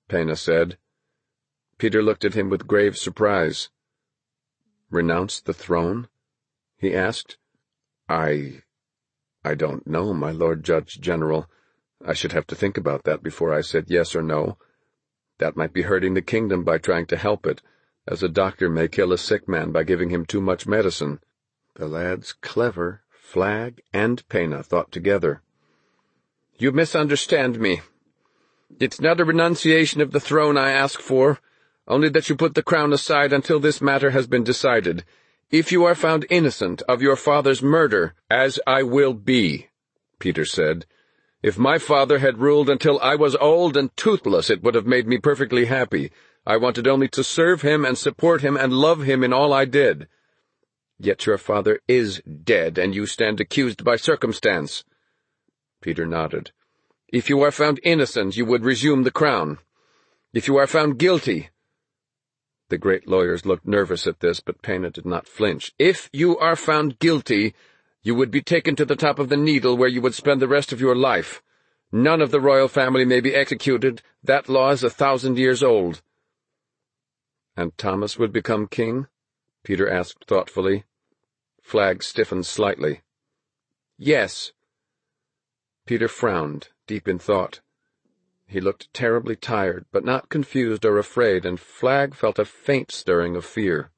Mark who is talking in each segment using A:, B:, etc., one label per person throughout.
A: Pena said. Peter looked at him with grave surprise. "Renounce the throne?" he asked. I don't know, my Lord Judge General. I should have to think about that before I said yes or no. That might be hurting the kingdom by trying to help it, as a doctor may kill a sick man by giving him too much medicine." The lads clever, Flagg and Pena thought together. "You misunderstand me. It's not a renunciation of the throne I ask for, only that you put the crown aside until this matter has been decided. If you are found innocent of your father's murder, as I will be," Peter said. "If my father had ruled until I was old and toothless, it would have made me perfectly happy. I wanted only to serve him and support him and love him in all I did. Yet your father is dead, and you stand accused by circumstance." Peter nodded. "If you are found innocent, you would resume the crown. If you are found guilty—" The great lawyers looked nervous at this, but Pena did not flinch. "If you are found guilty, you would be taken to the top of the Needle, where you would spend the rest of your life. None of the royal family may be executed. That law is 1,000 years old." "And Thomas would become king?" Peter asked thoughtfully. Flagg stiffened slightly. "Yes." Peter frowned, deep in thought. He looked terribly tired, but not confused or afraid, and Flagg felt a faint stirring of fear.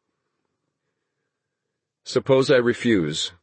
A: "Suppose I refuse?"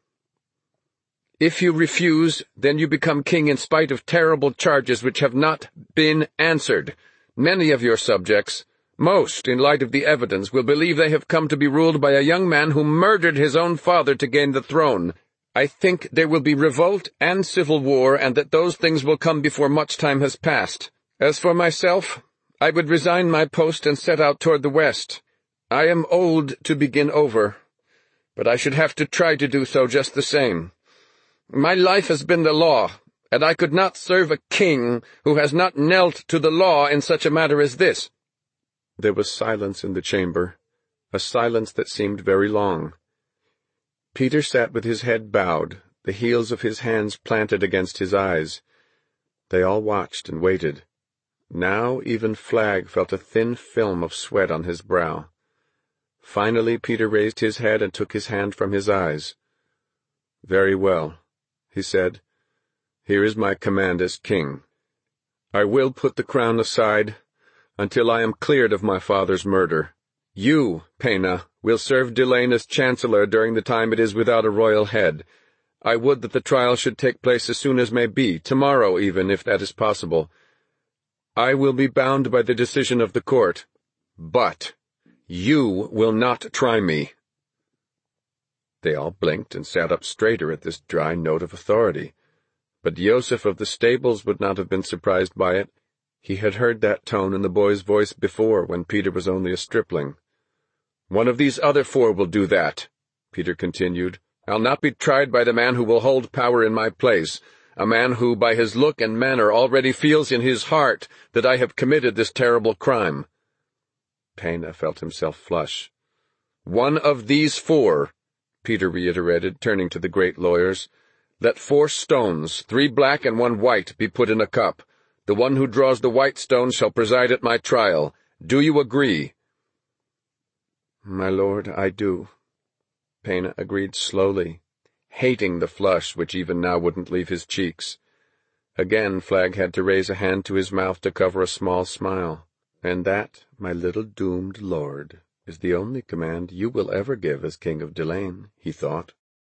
A: "If you refuse, then you become king in spite of terrible charges which have not been answered. Many of your subjects, most in light of the evidence, will believe they have come to be ruled by a young man who murdered his own father to gain the throne. I think there will be revolt and civil war, and that those things will come before much time has passed. As for myself, I would resign my post and set out toward the west. I am old to begin over, but I should have to try to do so just the same. My life has been the law, and I could not serve a king who has not knelt to the law in such a matter as this." There was silence in the chamber, a silence that seemed very long. Peter sat with his head bowed, the heels of his hands planted against his eyes. They all watched and waited. Now even Flagg felt a thin film of sweat on his brow. Finally Peter raised his head and took his hand from his eyes. "Very well," he said. "Here is my command as king. I will put the crown aside until I am cleared of my father's murder. You, Pena, will serve Delane as chancellor during the time it is without a royal head. I would that the trial should take place as soon as may be, tomorrow even, if that is possible. I will be bound by the decision of the court, but you will not try me." They all blinked and sat up straighter at this dry note of authority. But Joseph of the stables would not have been surprised by it. He had heard that tone in the boy's voice before, when Peter was only a stripling. "One of these other 4 will do that," Peter continued. "I'll not be tried by the man who will hold power in my place, a man who, by his look and manner, already feels in his heart that I have committed this terrible crime." Pena felt himself flush. "One of these 4, Peter reiterated, turning to the great lawyers. "Let 4 stones, 3 black and 1 white, be put in a cup. The one who draws the white stone shall preside at my trial. Do you agree?" "My lord, I do," Pena agreed slowly, hating the flush which even now wouldn't leave his cheeks. Again Flagg had to raise a hand to his mouth to cover a small smile. "And that, my little doomed lord, is the only command you will ever give as King of Delane," he thought.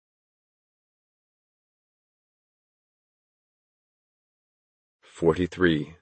A: 43.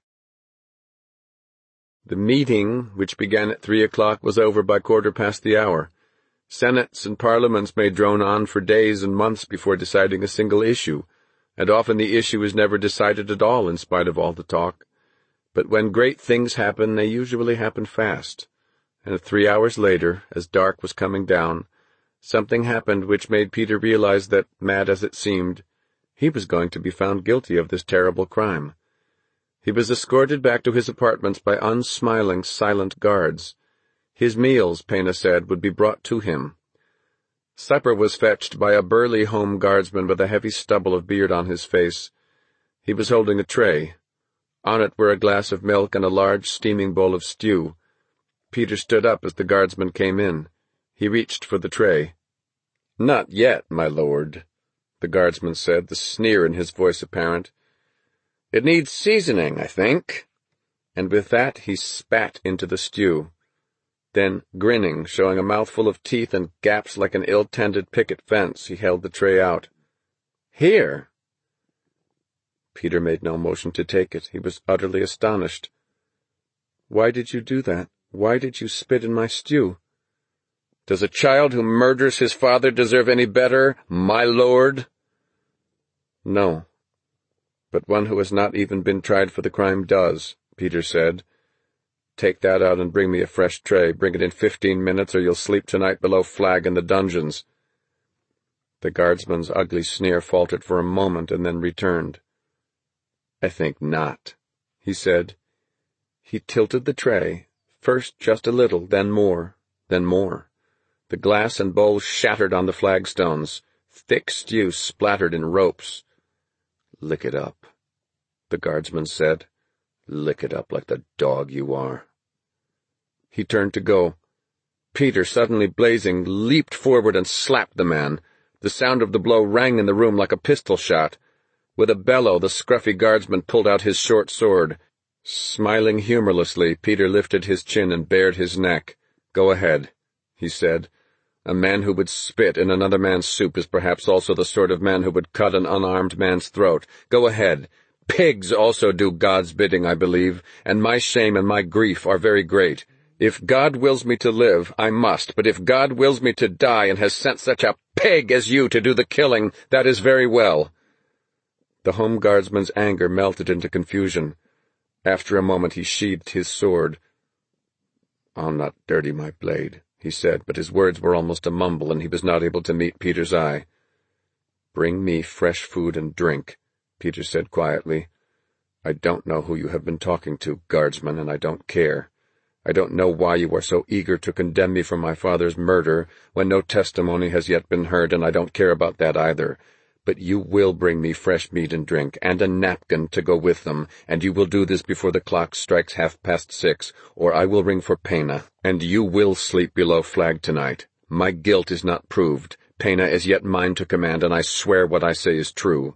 A: The meeting, which began at 3 o'clock, was over by 1/4 the hour. Senates and parliaments may drone on for days and months before deciding a single issue, and often the issue is never decided at all in spite of all the talk. But when great things happen, they usually happen fast, and 3 hours later, as dark was coming down, something happened which made Peter realize that, mad as it seemed, he was going to be found guilty of this terrible crime. He was escorted back to his apartments by unsmiling, silent guards. His meals, Pena said, would be brought to him. Supper was fetched by a burly home guardsman with a heavy stubble of beard on his face. He was holding a tray. On it were a glass of milk and a large steaming bowl of stew. Peter stood up as the guardsman came in. He reached for the tray. "Not yet, my lord," the guardsman said, the sneer in his voice apparent. "It needs seasoning, I think." And with that he spat into the stew. Then, grinning, showing a mouthful of teeth and gaps like an ill-tended picket fence, he held the tray out. "Here." Peter made no motion to take it. He was utterly astonished. "Why did you do that? Why did you spit in my stew?" "Does a child who murders his father deserve any better, my lord?" "No. But one who has not even been tried for the crime does," Peter said. "Take that out and bring me a fresh tray. Bring it in 15 minutes, or you'll sleep tonight below flag in the dungeons." The guardsman's ugly sneer faltered for a moment and then returned. "I think not," he said. He tilted the tray, first just a little, then more, then more. The glass and bowl shattered on the flagstones. Thick stew splattered in ropes. "Lick it up," the guardsman said. "Lick it up like the dog you are." He turned to go. Peter, suddenly blazing, leaped forward and slapped the man. The sound of the blow rang in the room like a pistol shot. With a bellow, the scruffy guardsman pulled out his short sword. Smiling humorlessly, Peter lifted his chin and bared his neck. "Go ahead," he said. "A man who would spit in another man's soup is perhaps also the sort of man who would cut an unarmed man's throat. Go ahead. Pigs also do God's bidding, I believe, and my shame and my grief are very great. If God wills me to live, I must, but if God wills me to die and has sent such a pig as you to do the killing, that is very well." The home guardsman's anger melted into confusion. After a moment he sheathed his sword. "I'll not dirty my blade," he said, but his words were almost a mumble, and he was not able to meet Peter's eye. "Bring me fresh food and drink," Peter said quietly. "I don't know who you have been talking to, guardsman, and I don't care. I don't know why you are so eager to condemn me for my father's murder when no testimony has yet been heard, and I don't care about that either. But you will bring me fresh meat and drink, and a napkin to go with them, and you will do this before the clock strikes 6:30, or I will ring for Pena, and you will sleep below flag tonight. My guilt is not proved. Pena is yet mine to command, and I swear what I say is true."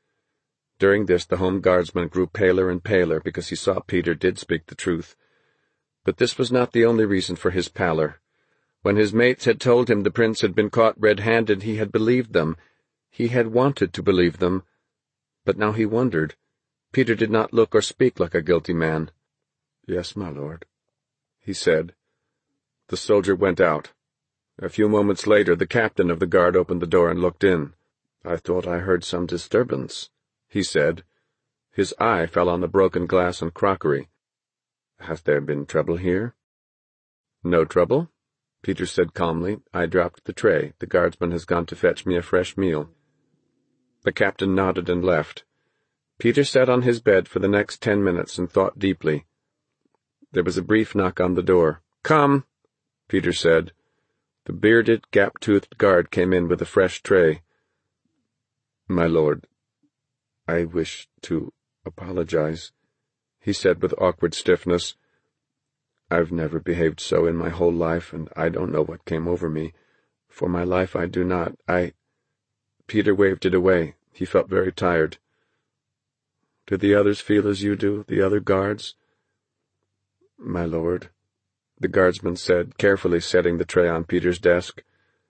A: During this the home guardsman grew paler and paler because he saw Peter did speak the truth. But this was not the only reason for his pallor. When his mates had told him the prince had been caught red-handed, he had believed them. He had wanted to believe them, but now he wondered. Peter did not look or speak like a guilty man. "Yes, my lord," he said. The soldier went out. A few moments later, the captain of the guard opened the door and looked in. "I thought I heard some disturbance," he said. His eye fell on the broken glass and crockery. "Has there been trouble here?" "No trouble," Peter said calmly. "I dropped the tray. The guardsman has gone to fetch me a fresh meal." The captain nodded and left. Peter sat on his bed for the next 10 minutes and thought deeply. There was a brief knock on the door. "Come," Peter said. The bearded, gap-toothed guard came in with a fresh tray. "My lord, I wish to apologize," he said with awkward stiffness. "I've never behaved so in my whole life, and I don't know what came over me. For my life I do not. Peter waved it away. He felt very tired. "Do the others feel as you do, the other guards?" "My lord," the guardsman said, carefully setting the tray on Peter's desk.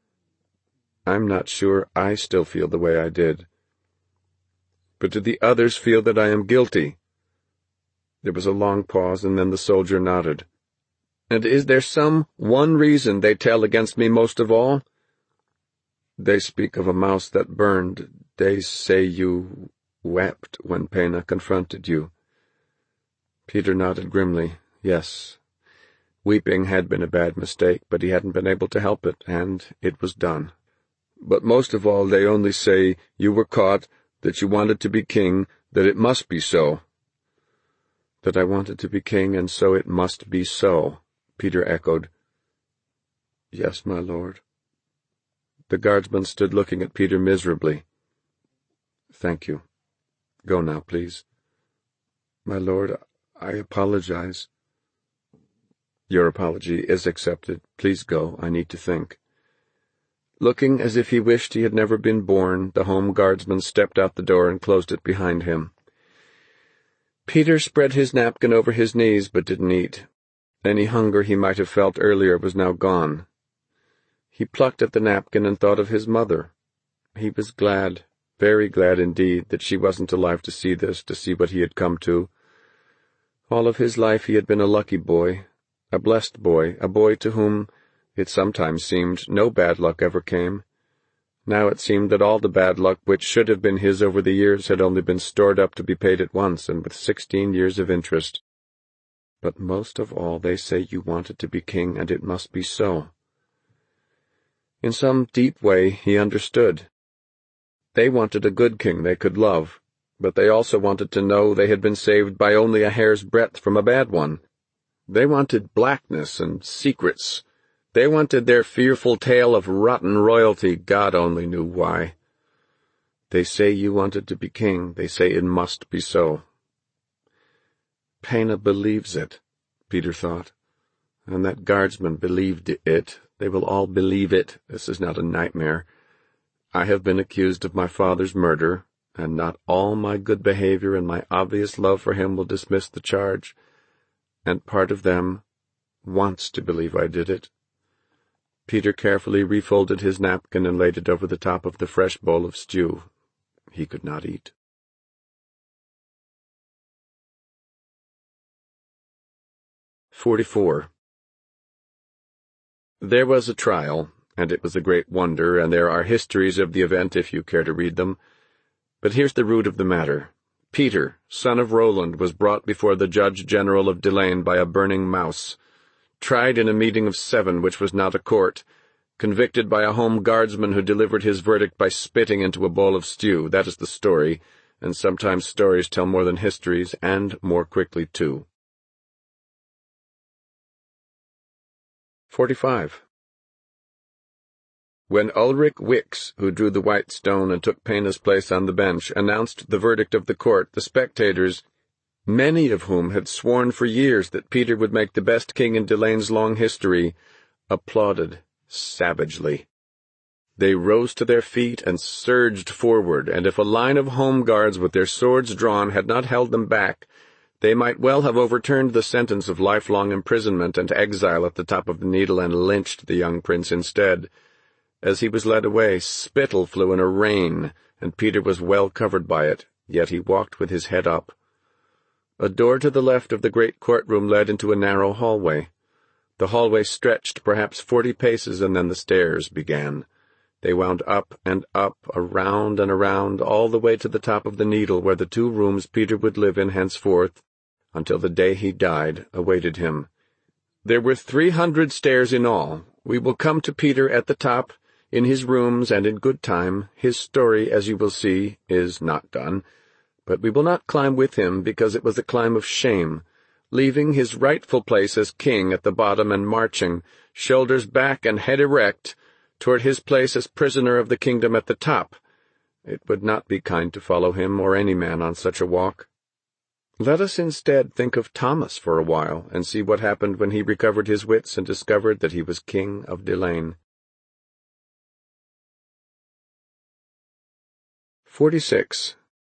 A: "I'm not sure I still feel the way I did. But do the others feel that I am guilty?" There was a long pause, and then the soldier nodded. "And is there some one reason they tell against me most of all?" "They speak of a mouse that burned. They say you wept when Pena confronted you." Peter nodded grimly. Yes. Weeping had been a bad mistake, but he hadn't been able to help it, and it was done. "But most of all they only say you were caught, that you wanted to be king, that it must be so." "That I wanted to be king, and so it must be so," Peter echoed. "Yes, my lord." The guardsman stood looking at Peter miserably. "Thank you. Go now, please." My lord, I apologize. Your apology is accepted. Please go. I need to think. Looking as if he wished he had never been born, the home guardsman stepped out the door and closed it behind him. Peter spread his napkin over his knees but didn't eat. Any hunger he might have felt earlier was now gone. He plucked at the napkin and thought of his mother. He was glad, very glad indeed, that she wasn't alive to see this, to see what he had come to. All of his life he had been a lucky boy, a blessed boy, a boy to whom, it sometimes seemed, no bad luck ever came. Now it seemed that all the bad luck which should have been his over the years had only been stored up to be paid at once, and with 16 years of interest. But most of all, they say you wanted to be king, and it must be so. In some deep way he understood. They wanted a good king they could love, but they also wanted to know they had been saved by only a hair's breadth from a bad one. They wanted blackness and secrets. They wanted their fearful tale of rotten royalty, God only knew why. They say you wanted to be king, they say it must be so. Pena believes it, Peter thought, and that guardsman believed it. They will all believe it. This is not a nightmare. I have been accused of my father's murder, and not all my good behavior and my obvious love for him will dismiss the charge, and part of them wants to believe I did it. Peter carefully refolded his napkin and laid it over the top of the fresh bowl of stew. He could not eat. 44. There was a trial, and it was a great wonder, and there are histories of the event if you care to read them. But here's the root of the matter. Peter, son of Roland, was brought before the Judge General of Delaine by a burning mouse, tried in a meeting of 7, which was not a court, convicted by a home guardsman who delivered his verdict by spitting into a bowl of stew. That is the story, and sometimes stories tell more than histories, and more quickly, too. 45. When Ulrich Wix, who drew the white stone and took Pena's place on the bench, announced the verdict of the court, the spectators, many of whom had sworn for years that Peter would make the best king in Delaine's long history, applauded savagely. They rose to their feet and surged forward, and if a line of home guards with their swords drawn had not held them back, they might well have overturned the sentence of lifelong imprisonment and exile at the top of the Needle and lynched the young prince instead. As he was led away, spittle flew in a rain, and Peter was well covered by it, yet he walked with his head up. A door to the left of the great courtroom led into a narrow hallway. The hallway stretched perhaps 40 paces, and then the stairs began. They wound up and up, around and around, all the way to the top of the Needle, where the 2 rooms Peter would live in henceforth, until the day he died, awaited him. There were 300 stairs in all. We will come to Peter at the top, in his rooms, and in good time. His story, as you will see, is not done. But we will not climb with him, because it was a climb of shame, leaving his rightful place as king at the bottom and marching, shoulders back and head erect, toward his place as prisoner of the kingdom at the top. It would not be kind to follow him or any man on such a walk. Let us instead think of Thomas for a while, and see what happened when he recovered his wits and discovered that he was king of Delaine. 46.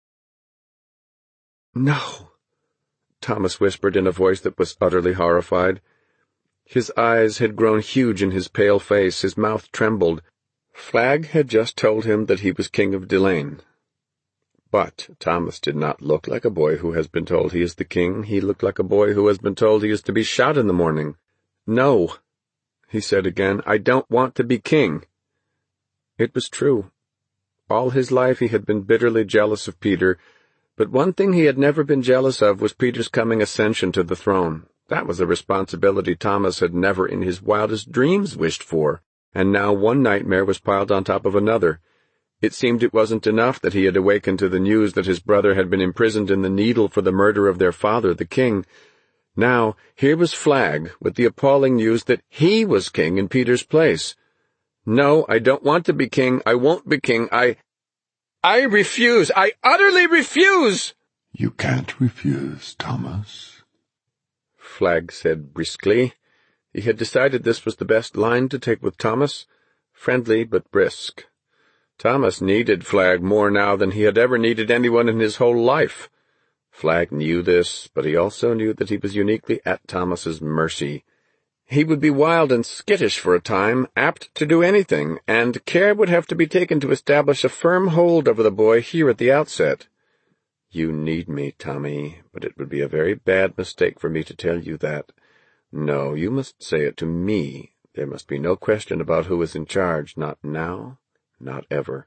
A: "No," Thomas whispered in a voice that was utterly horrified. His eyes had grown huge in his pale face, his mouth trembled. Flagg had just told him that he was king of Delaine. But Thomas did not look like a boy who has been told he is the king. He looked like a boy who has been told he is to be shot in the morning. "No," he said again, "I don't want to be king." It was true. All his life he had been bitterly jealous of Peter, but one thing he had never been jealous of was Peter's coming ascension to the throne. That was a responsibility Thomas had never in his wildest dreams wished for, and now one nightmare was piled on top of another. It seemed it wasn't enough that he had awakened to the news that his brother had been imprisoned in the Needle for the murder of their father, the king. Now, here was Flagg with the appalling news that he was king in Peter's place. "No, I don't want to be king. I won't be king. I refuse. I utterly refuse!"
B: You can't refuse, Thomas,
A: Flagg said briskly. He had decided this was the best line to take with Thomas, friendly but brisk. Thomas needed Flagg more now than he had ever needed anyone in his whole life. Flagg knew this, but he also knew that he was uniquely at Thomas's mercy. He would be wild and skittish for a time, apt to do anything, and care would have to be taken to establish a firm hold over the boy here at the outset. You need me, Tommy, but it would be a very bad mistake for me to tell you that. No, you must say it to me. There must be no question about who is in charge, not now, not ever.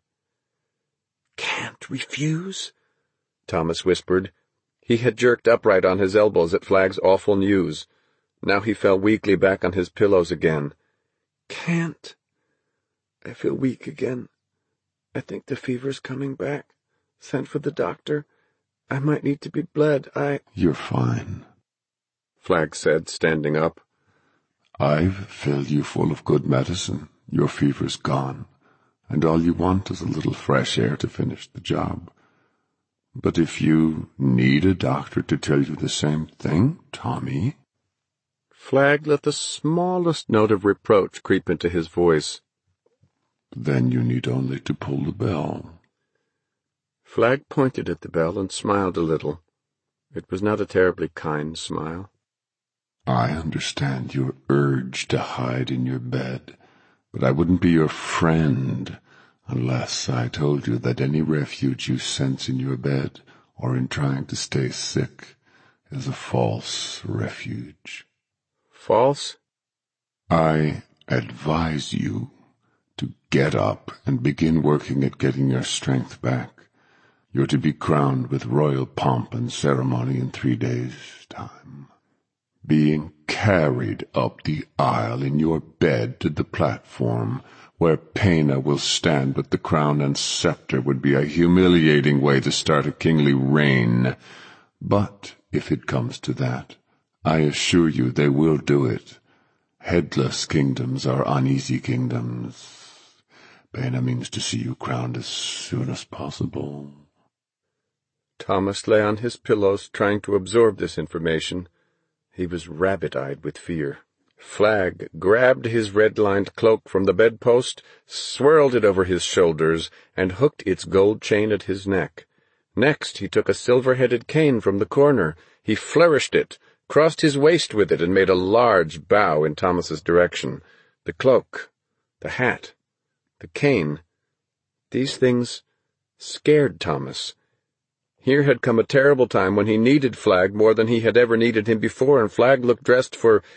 A: Can't refuse? Thomas whispered. He had jerked upright on his elbows at Flagg's awful news. Now he fell weakly back on his pillows again. Can't. I feel weak again. I think the fever's coming back. Sent for the doctor. I might need to be bled.
B: You're fine,
A: Flagg said, standing up.
B: I've filled you full of good medicine. Your fever's gone, and all you want is a little fresh air to finish the job. But if you need a doctor to tell you the same thing, Tommy—
A: Flagg let the smallest note of reproach creep into his voice.
B: Then you need only to pull the bell.
A: Flagg pointed at the bell and smiled a little. It was not a terribly kind smile.
B: I understand your urge to hide in your bed, but I wouldn't be your friend unless I told you that any refuge you sense in your bed or in trying to stay sick is a false refuge.
A: False?
B: I advise you to get up and begin working at getting your strength back. You're to be crowned with royal pomp and ceremony in 3 days' time. Being carried up the aisle in your bed to the platform where Pena will stand with the crown and scepter would be a humiliating way to start a kingly reign. But if it comes to that, I assure you they will do it. Headless kingdoms are uneasy kingdoms. Pena means to see you crowned as soon as possible.
A: Thomas lay on his pillows trying to absorb this information. He was rabbit-eyed with fear. Flagg grabbed his red-lined cloak from the bedpost, swirled it over his shoulders, and hooked its gold chain at his neck. Next he took a silver-headed cane from the corner. He flourished it, crossed his waist with it, and made a large bow in Thomas's direction. The cloak, the hat, the cane, these things scared Thomas. Here had come a terrible time when he needed Flagg more than he had ever needed him before, and Flagg looked dressed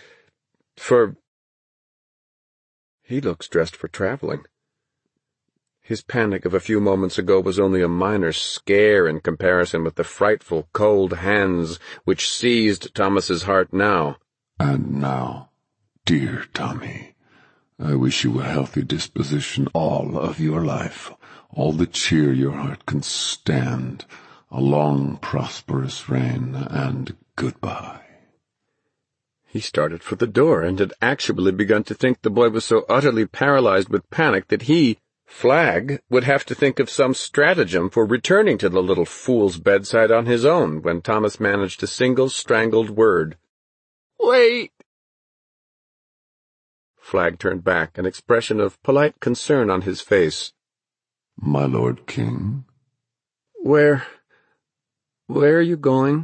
A: He looks dressed for traveling. His panic of a few moments ago was only a minor scare in comparison with the frightful cold hands which seized Thomas's heart now.
B: And now, dear Tommy, I wish you a healthy disposition all of your life, all the cheer your heart can stand, a long, prosperous reign, and goodbye.
A: He started for the door, and had actually begun to think the boy was so utterly paralyzed with panic that he, Flagg, would have to think of some stratagem for returning to the little fool's bedside on his own, when Thomas managed a single strangled word. "Wait!" Flagg turned back, an expression of polite concern on his face.
B: My Lord King?
A: Where are you going?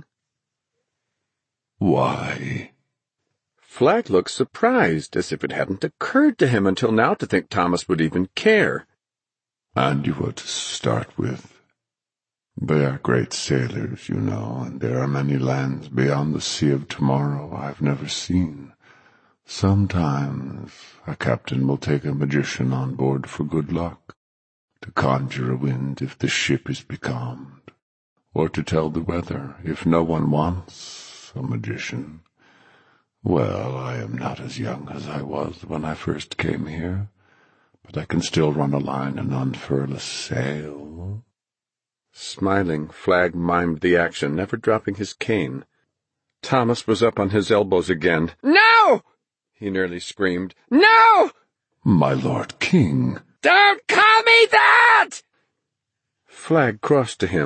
B: Why?
A: Flagg looked surprised, as if it hadn't occurred to him until now to think Thomas would even care.
B: And you were to start with. They are great sailors, you know, and there are many lands beyond the Sea of Tomorrow I've never seen. Sometimes a captain will take a magician on board for good luck, to conjure a wind if the ship is becalmed, or to tell the weather if no one wants a magician. Well, I am not as young as I was when I first came here, but I can still run a line and unfurl a sail.
A: Smiling, Flagg mimed the action, never dropping his cane. Thomas was up on his elbows again. "No!" he nearly screamed. "No!"
B: My Lord King!
A: "Don't call me that!" Flagg crossed to him.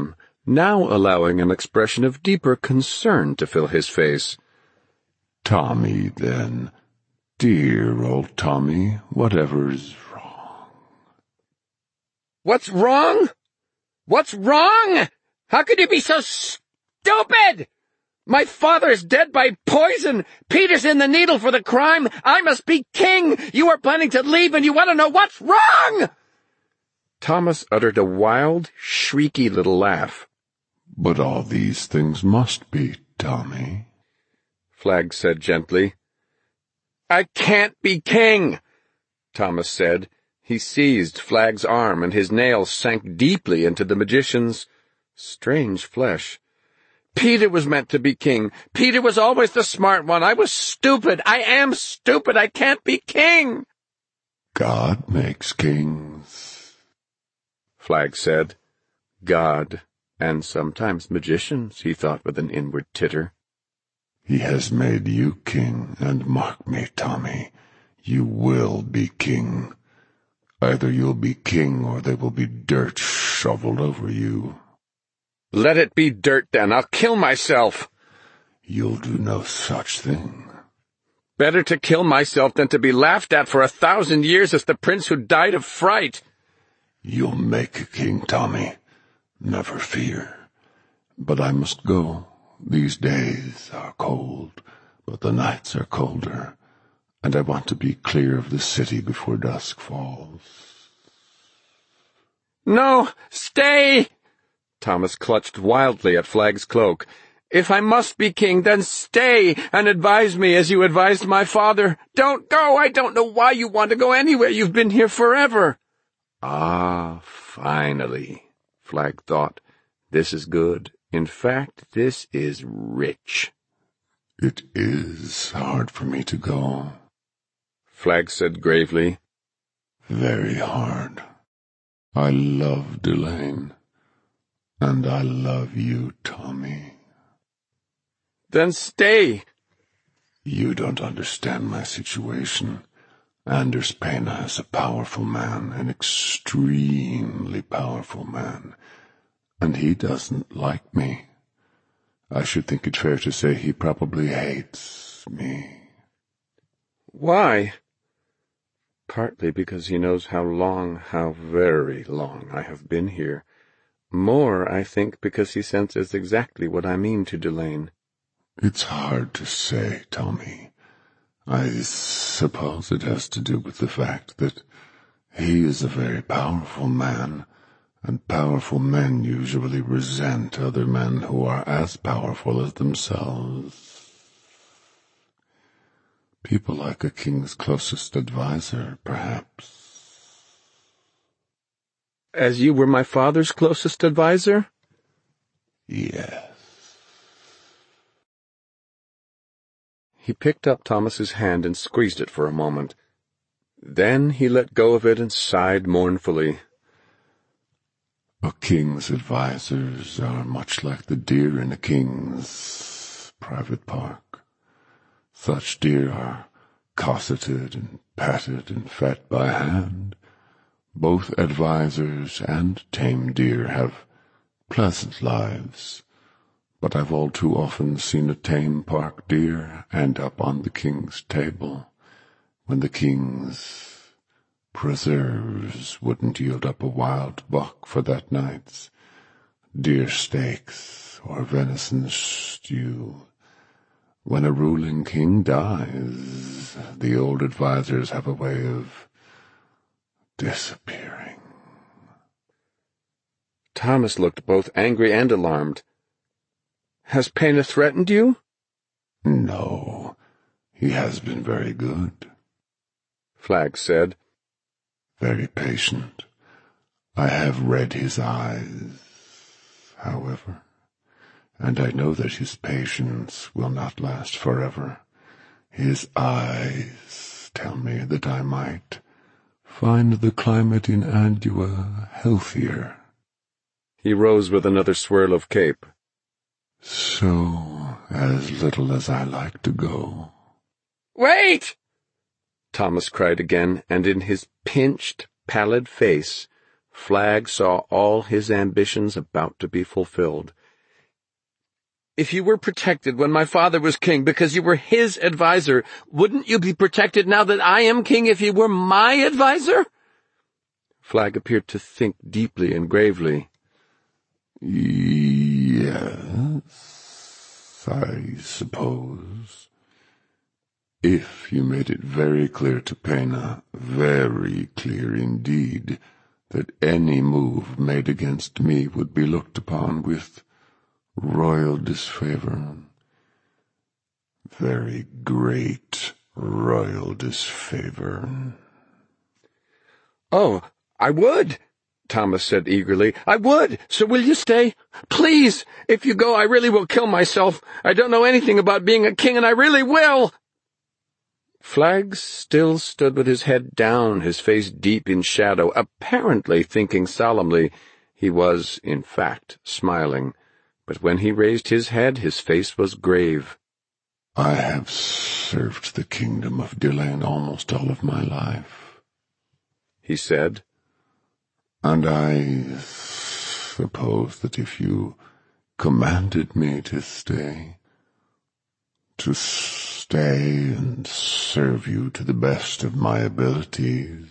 A: now allowing an expression of deeper concern to fill his face.
B: Tommy, then. Dear old Tommy, whatever's wrong?
A: What's wrong? What's wrong? How could you be so stupid? My father is dead by poison. Peter's in the needle for the crime. I must be king. You are planning to leave and you want to know what's wrong? Thomas uttered a wild, shrieky little laugh.
B: But all these things must be, Tommy,
A: Flagg said gently. I can't be king, Thomas said. He seized Flagg's arm, and his nails sank deeply into the magician's strange flesh. Peter was meant to be king. Peter was always the smart one. I was stupid. I am stupid. I can't be king.
B: God makes kings,
A: Flagg said. God, and sometimes magicians, he thought with an inward titter.
B: He has made you king, and mark me, Tommy, you will be king. Either you'll be king, or there will be dirt shoveled over you.
A: Let it be dirt, then. I'll kill myself.
B: You'll do no such thing.
A: Better to kill myself than to be laughed at for 1,000 years as the prince who died of fright.
B: You'll make a king, Tommy. Never fear. But I must go. These days are cold, but the nights are colder, and I want to be clear of the city before dusk falls.
A: No, stay! Thomas clutched wildly at Flagg's cloak. If I must be king, then stay and advise me as you advised my father. Don't go! I don't know why you want to go anywhere. You've been here forever. Ah, finally, Flagg thought. This is good. In fact, this is rich.
B: It is hard for me to go,
A: Flagg said gravely.
B: Very hard. I love Delane, and I love you, Tommy.
A: Then stay.
B: You don't understand my situation. Anders Pena is a powerful man, an extremely powerful man, and he doesn't like me. I should think it fair to say he probably hates me.
A: Why? Partly because he knows how very long I have been here. More, I think, because he senses exactly what I mean to Delane.
B: It's hard to say, Tommy. I suppose it has to do with the fact that he is a very powerful man, and powerful men usually resent other men who are as powerful as themselves. People like a king's closest adviser, perhaps.
A: As you were my father's closest adviser?
B: Yes.
A: He picked up Thomas's hand and squeezed it for a moment. Then he let go of it and sighed mournfully.
B: A king's advisers are much like the deer in a king's private park. Such deer are cosseted and patted and fed by hand. Both advisers and tame deer have pleasant lives, but I've all too often seen a tame park deer end up on the king's table, when the king's preserves wouldn't yield up a wild buck for that night's deer steaks or venison stew. When a ruling king dies, the old advisers have a way of disappearing.
A: Thomas looked both angry and alarmed. Has Pena threatened you?
B: No, he has been very good,
A: Flagg said.
B: Very patient. I have read his eyes, however, and I know that his patience will not last forever. His eyes tell me that I might find the climate in Andua healthier.
A: He rose with another swirl of cape.
B: So, as little as I like to go.
A: Wait! Thomas cried again, and in his pinched, pallid face Flagg saw all his ambitions about to be fulfilled. "If you were protected when my father was king because you were his advisor, wouldn't you be protected now that I am king if you were my advisor?" Flagg appeared to think deeply and gravely.
B: "Yes, I suppose. If you made it very clear to Pena, very clear indeed, that any move made against me would be looked upon with royal disfavor. Very great royal disfavor."
A: "Oh, I would," Thomas said eagerly. "I would. So will you stay? Please! If you go, I really will kill myself. I don't know anything about being a king, and I really will." Flagg still stood with his head down, his face deep in shadow, apparently thinking solemnly. He was, in fact, smiling, but when he raised his head, his face was grave.
B: "I have served the kingdom of Delain almost all of my life,"
A: he said.
B: "And I suppose that if you commanded me to stay and serve you to the best of my abilities—"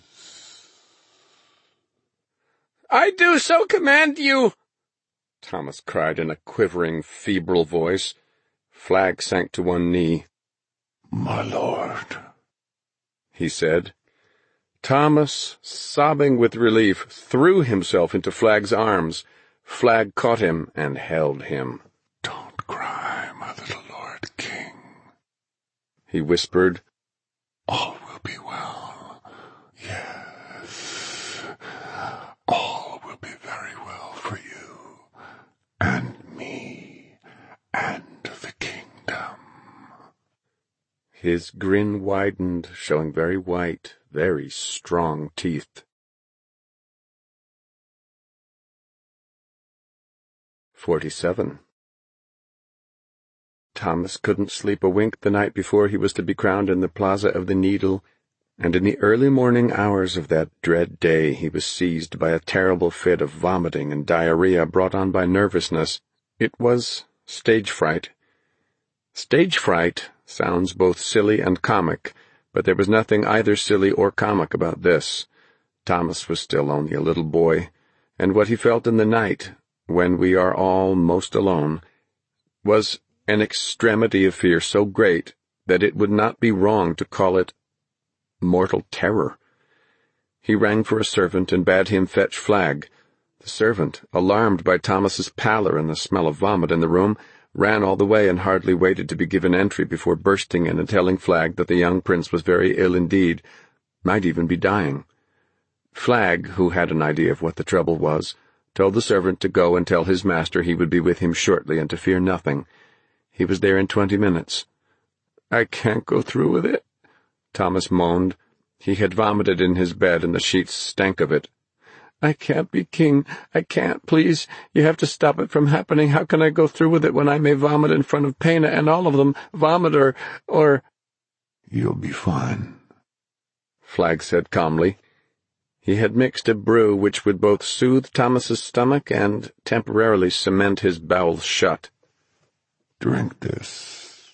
A: "I do so command you!" Thomas cried in a quivering, febrile voice. Flagg sank to one knee.
B: "My lord,"
A: he said. Thomas, sobbing with relief, threw himself into Flagg's arms. Flagg caught him and held him.
B: "Don't cry, my little Lord King,"
A: he whispered.
B: "All will be well. Yes, all will be very well for you, and me, and the kingdom."
A: His grin widened, showing very white, very strong teeth. 47. Thomas couldn't sleep a wink the night before he was to be crowned in the Plaza of the Needle, and in the early morning hours of that dread day he was seized by a terrible fit of vomiting and diarrhea brought on by nervousness. It was stage fright. Stage fright sounds both silly and comic, but there was nothing either silly or comic about this. Thomas was still only a little boy, and what he felt in the night, when we are all most alone, was an extremity of fear so great that it would not be wrong to call it mortal terror. He rang for a servant and bade him fetch Flagg. The servant, alarmed by Thomas's pallor and the smell of vomit in the room, ran all the way and hardly waited to be given entry before bursting in and telling Flagg that the young prince was very ill indeed, might even be dying. Flagg, who had an idea of what the trouble was, told the servant to go and tell his master he would be with him shortly and to fear nothing. He was there in 20 minutes. "I can't go through with it," Thomas moaned. He had vomited in his bed and the sheets stank of it. "I can't be king. I can't, please. You have to stop it from happening. How can I go through with it when I may vomit in front of Pena and all of them? Vomit or—"
B: "You'll be fine,"
A: Flagg said calmly. He had mixed a brew which would both soothe Thomas's stomach and temporarily cement his bowels shut.
B: "Drink this."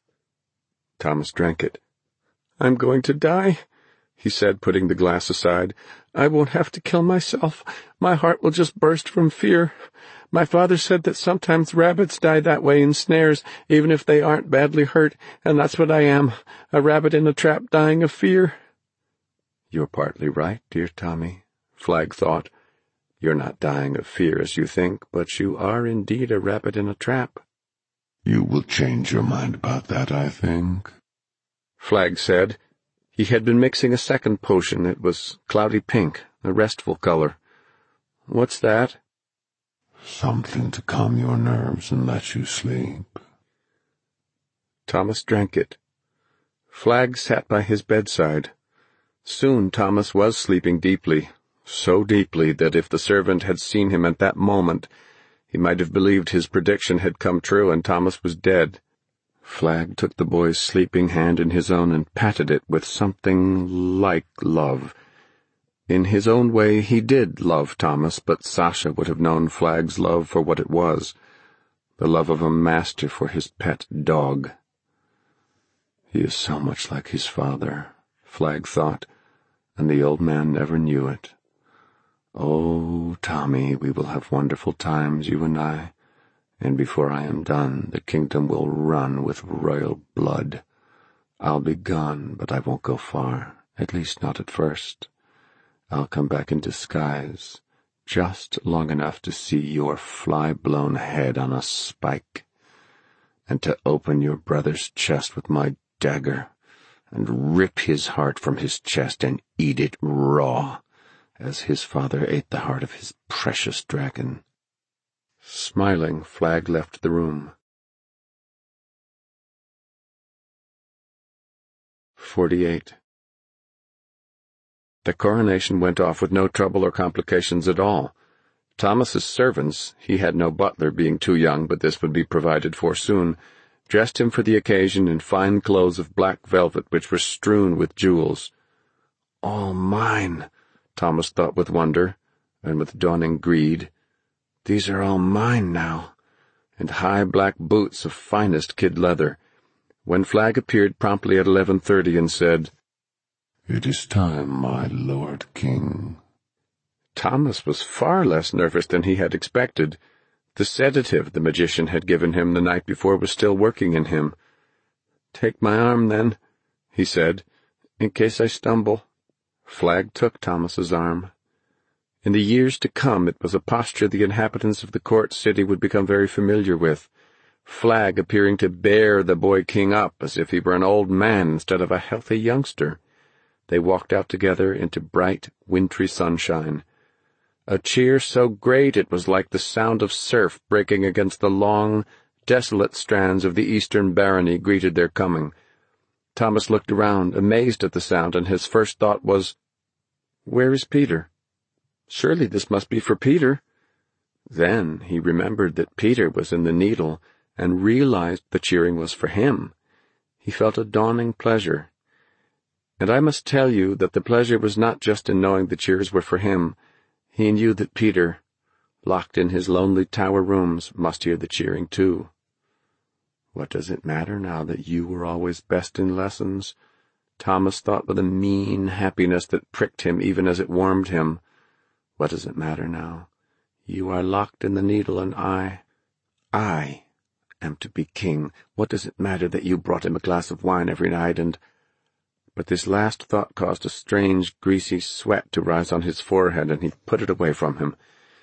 A: Thomas drank it. "I'm going to die," he said, putting the glass aside. "I won't have to kill myself. My heart will just burst from fear. My father said that sometimes rabbits die that way in snares, even if they aren't badly hurt, and that's what I am, a rabbit in a trap dying of fear." "You're partly right, dear Tommy," Flagg thought. "You're not dying of fear as you think, but you are indeed a rabbit in a trap."
B: "You will change your mind about that, I think,"
A: Flagg said. He had been mixing a second potion. It was cloudy pink, a restful color. "What's that?"
B: "Something to calm your nerves and let you sleep."
A: Thomas drank it. Flagg sat by his bedside. Soon Thomas was sleeping deeply, so deeply that if the servant had seen him at that moment, he might have believed his prediction had come true and Thomas was dead. Flagg took the boy's sleeping hand in his own and patted it with something like love. In his own way he did love Thomas, but Sasha would have known Flag's love for what it was, the love of a master for his pet dog. He is so much like his father, Flag thought, and the old man never knew it. Oh, Tommy, we will have wonderful times, you and I, and before I am done, the kingdom will run with royal blood. I'll be gone, but I won't go far, at least not at first. I'll come back in disguise, just long enough to see your fly-blown head on a spike, and to open your brother's chest with my dagger, and rip his heart from his chest and eat it raw, as his father ate the heart of his precious dragon. Smiling, Flag left the room. 48. The coronation went off with no trouble or complications at all. Thomas's servants, he had no butler, being too young, but this would be provided for soon, dressed him for the occasion in fine clothes of black velvet which were strewn with jewels. All mine, Thomas thought with wonder, and with dawning greed. These are all mine now, and high black boots of finest kid leather, when Flag appeared promptly at 11:30 and said,
B: "It is time, my lord king."
A: Thomas was far less nervous than he had expected. The sedative the magician had given him the night before was still working in him. "Take my arm, then," he said, "in case I stumble." Flag took Thomas's arm. In the years to come it was a posture the inhabitants of the court city would become very familiar with, Flag appearing to bear the boy king up as if he were an old man instead of a healthy youngster. They walked out together into bright, wintry sunshine. A cheer so great it was like the sound of surf breaking against the long, desolate strands of the eastern barony greeted their coming. Thomas looked around, amazed at the sound, and his first thought was, "Where is Peter? Surely this must be for Peter." Then he remembered that Peter was in the Needle, and realized the cheering was for him. He felt a dawning pleasure. And I must tell you that the pleasure was not just in knowing the cheers were for him. He knew that Peter, locked in his lonely tower rooms, must hear the cheering too. What does it matter now that you were always best in lessons? Thomas thought with a mean happiness that pricked him even as it warmed him. What does it matter now? You are locked in the Needle, and I am to be king. What does it matter that you brought him a glass of wine every night and— But this last thought caused a strange, greasy sweat to rise on his forehead, and he put it away from him.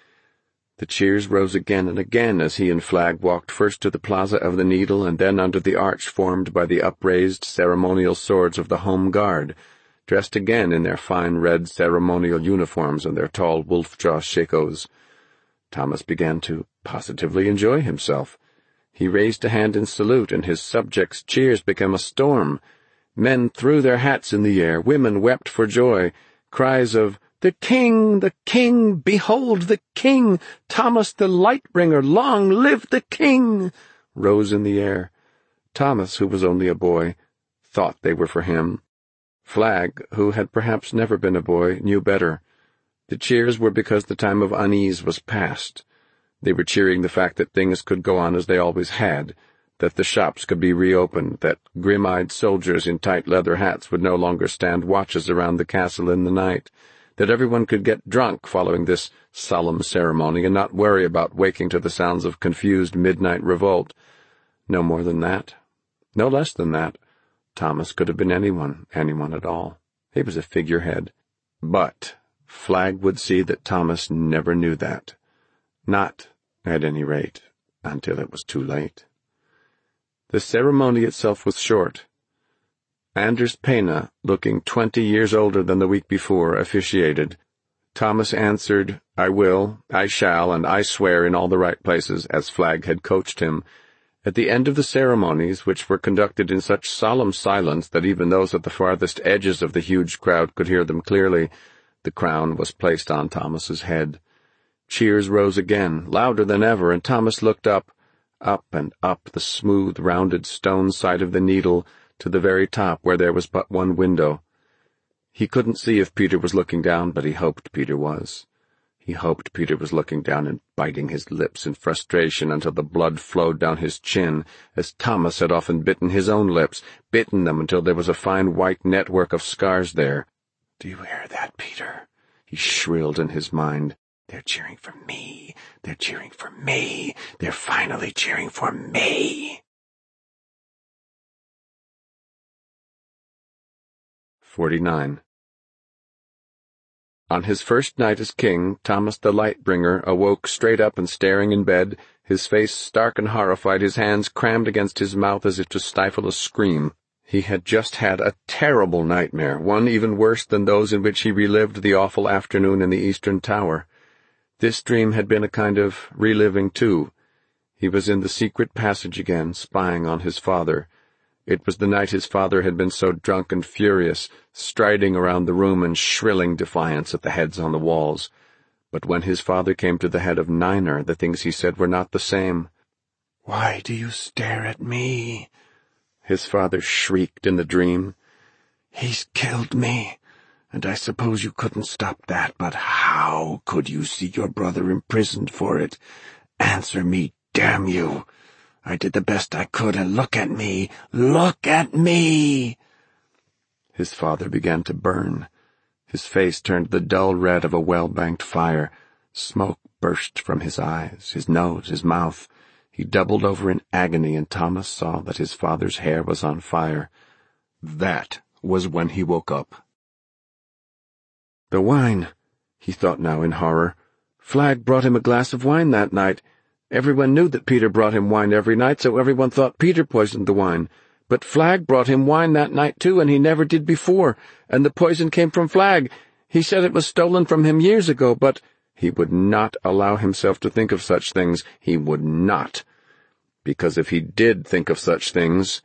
A: The cheers rose again and again as he and Flag walked first to the plaza of the Needle and then under the arch formed by the upraised ceremonial swords of the Home Guard, dressed again in their fine red ceremonial uniforms and their tall wolf-jaw shakos. Thomas began to positively enjoy himself. He raised a hand in salute, and his subjects' cheers became a storm. Men threw their hats in the air, women wept for joy. Cries of, "The king! The king! Behold the king! Thomas the Lightbringer! Long live the king!" rose in the air. Thomas, who was only a boy, thought they were for him. Flag, who had perhaps never been a boy, knew better. The cheers were because the time of unease was past. They were cheering the fact that things could go on as they always had, that the shops could be reopened, that grim-eyed soldiers in tight leather hats would no longer stand watches around the castle in the night, that everyone could get drunk following this solemn ceremony and not worry about waking to the sounds of confused midnight revolt. No more than that. No less than that. Thomas could have been anyone at all. He was a figurehead. But Flag would see that Thomas never knew that. Not, at any rate, until it was too late. The ceremony itself was short. Anders Pena, looking 20 years older than the week before, officiated. Thomas answered, "I will, I shall, and I swear in all the right places," as Flag had coached him. At the end of the ceremonies, which were conducted in such solemn silence that even those at the farthest edges of the huge crowd could hear them clearly, the crown was placed on Thomas's head. Cheers rose again, louder than ever, and Thomas looked up and up the smooth, rounded stone side of the Needle, to the very top where there was but one window. He couldn't see if Peter was looking down, but he hoped Peter was. He hoped Peter was looking down and biting his lips in frustration until the blood flowed down his chin, as Thomas had often bitten his own lips, bitten them until there was a fine white network of scars there. "Do you hear that, Peter?" he shrilled in his mind. "They're cheering for me. They're cheering for me. They're finally cheering for me." 49. On his first night as king, Thomas the Lightbringer awoke straight up and staring in bed, his face stark and horrified, his hands crammed against his mouth as if to stifle a scream. He had just had a terrible nightmare, one even worse than those in which he relived the awful afternoon in the Eastern Tower. This dream had been a kind of reliving, too. He was in the secret passage again, spying on his father. It was the night his father had been so drunk and furious, striding around the room and shrilling defiance at the heads on the walls. But when his father came to the head of Niner, the things he said were not the same. "Why do you stare at me?" his father shrieked in the dream. "He's killed me, and I suppose you couldn't stop that, but how could you see your brother imprisoned for it? Answer me, damn you! I did the best I could, and look at me! Look at me!" His father began to burn. His face turned the dull red of a well-banked fire. Smoke burst from his eyes, his nose, his mouth. He doubled over in agony, and Thomas saw that his father's hair was on fire. That was when he woke up. The wine, he thought now in horror. Flagg brought him a glass of wine that night. Everyone knew that Peter brought him wine every night, so everyone thought Peter poisoned the wine. But Flagg brought him wine that night too, and he never did before, and the poison came from Flagg. He said it was stolen from him years ago, but he would not allow himself to think of such things. He would not. Because if he did think of such things,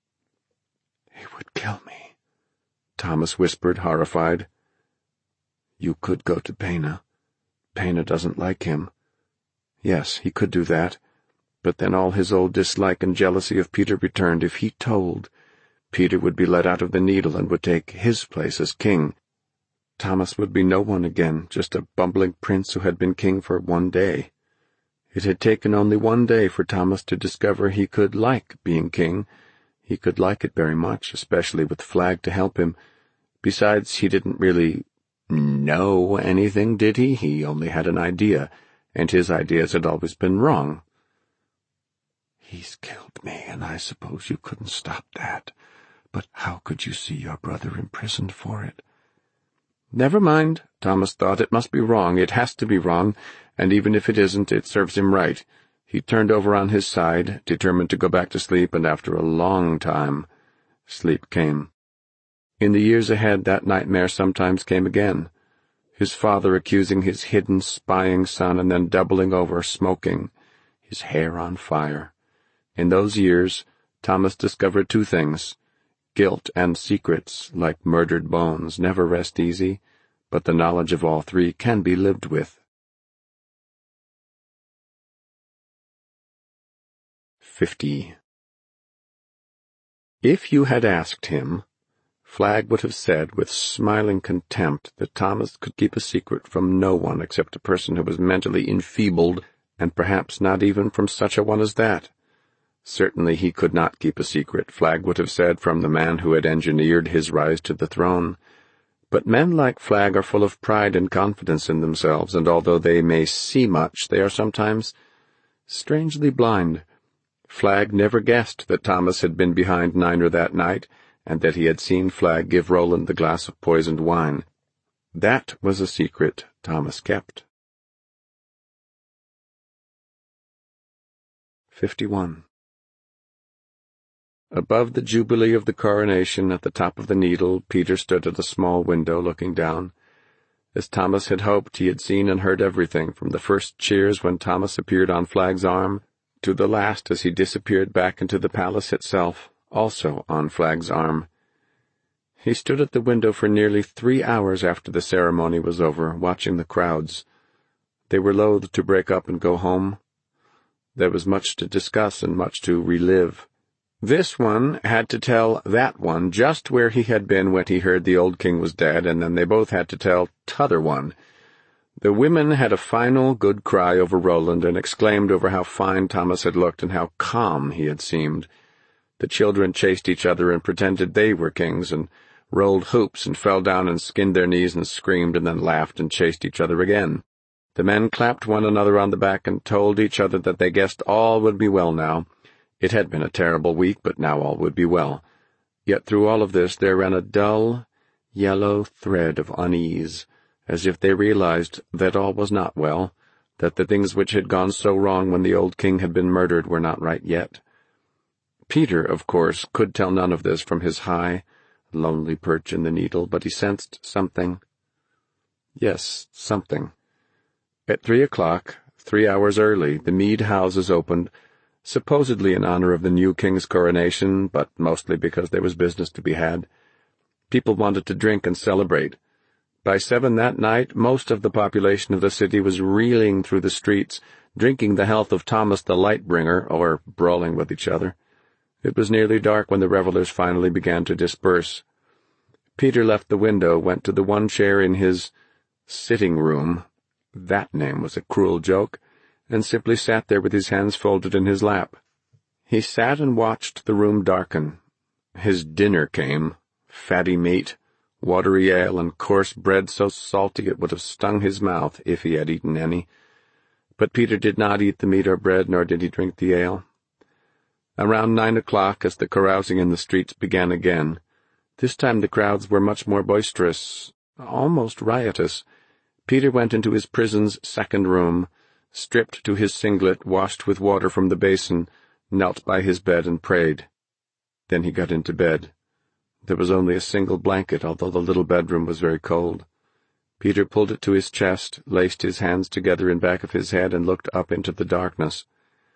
A: he would kill me, Thomas whispered, horrified. You could go to Pena. Pena doesn't like him. Yes, he could do that. But then all his old dislike and jealousy of Peter returned. If he told, Peter would be let out of the Needle and would take his place as king. Thomas would be no one again, just a bumbling prince who had been king for one day. It had taken only one day for Thomas to discover he could like being king. He could like it very much, especially with Flagg to help him. Besides, he didn't really know anything, did he? He only had an idea, and his ideas had always been wrong. He's killed me, and I suppose you couldn't stop that. But how could you see your brother imprisoned for it? Never mind, Thomas thought. It must be wrong. It has to be wrong, and even if it isn't, it serves him right. He turned over on his side, determined to go back to sleep, and after a long time, sleep came. In the years ahead, that nightmare sometimes came again. His father accusing his hidden, spying son, and then doubling over, smoking, his hair on fire. In those years, Thomas discovered two things. Guilt and secrets, like murdered bones, never rest easy, but the knowledge of all three can be lived with. 50. If you had asked him, Flagg would have said with smiling contempt that Thomas could keep a secret from no one except a person who was mentally enfeebled, and perhaps not even from such a one as that. Certainly he could not keep a secret, Flagg would have said, from the man who had engineered his rise to the throne. But men like Flagg are full of pride and confidence in themselves, and although they may see much, they are sometimes strangely blind. Flagg never guessed that Thomas had been behind Niner that night, and that he had seen Flagg give Roland the glass of poisoned wine. That was a secret Thomas kept. 51. Above the jubilee of the coronation, at the top of the Needle, Peter stood at a small window looking down. As Thomas had hoped, he had seen and heard everything, from the first cheers when Thomas appeared on Flagg's arm, to the last as he disappeared back into the palace itself, also on Flagg's arm. He stood at the window for nearly 3 hours after the ceremony was over, watching the crowds. They were loath to break up and go home. There was much to discuss and much to relive. This one had to tell that one just where he had been when he heard the old king was dead, and then they both had to tell t'other one. The women had a final good cry over Roland and exclaimed over how fine Thomas had looked and how calm he had seemed. The children chased each other and pretended they were kings and rolled hoops and fell down and skinned their knees and screamed and then laughed and chased each other again. The men clapped one another on the back and told each other that they guessed all would be well now. It had been a terrible week, but now all would be well. Yet through all of this there ran a dull, yellow thread of unease, as if they realized that all was not well, that the things which had gone so wrong when the old king had been murdered were not right yet. Peter, of course, could tell none of this from his high, lonely perch in the Needle, but he sensed something. Yes, something. At 3:00, 3 hours early, the mead houses opened, supposedly in honor of the new king's coronation, but mostly because there was business to be had. People wanted to drink and celebrate. By 7 that night, most of the population of the city was reeling through the streets, drinking the health of Thomas the Lightbringer, or brawling with each other. It was nearly dark when the revelers finally began to disperse. Peter left the window, went to the one chair in his sitting room — that name was a cruel joke — and simply sat there with his hands folded in his lap. He sat and watched the room darken. His dinner came: fatty meat, watery ale, and coarse bread so salty it would have stung his mouth if he had eaten any. But Peter did not eat the meat or bread, nor did he drink the ale. Around 9:00, as the carousing in the streets began again, this time the crowds were much more boisterous, almost riotous, Peter went into his prison's second room, stripped to his singlet, washed with water from the basin, knelt by his bed and prayed. Then he got into bed. There was only a single blanket, although the little bedroom was very cold. Peter pulled it to his chest, laced his hands together in back of his head, and looked up into the darkness.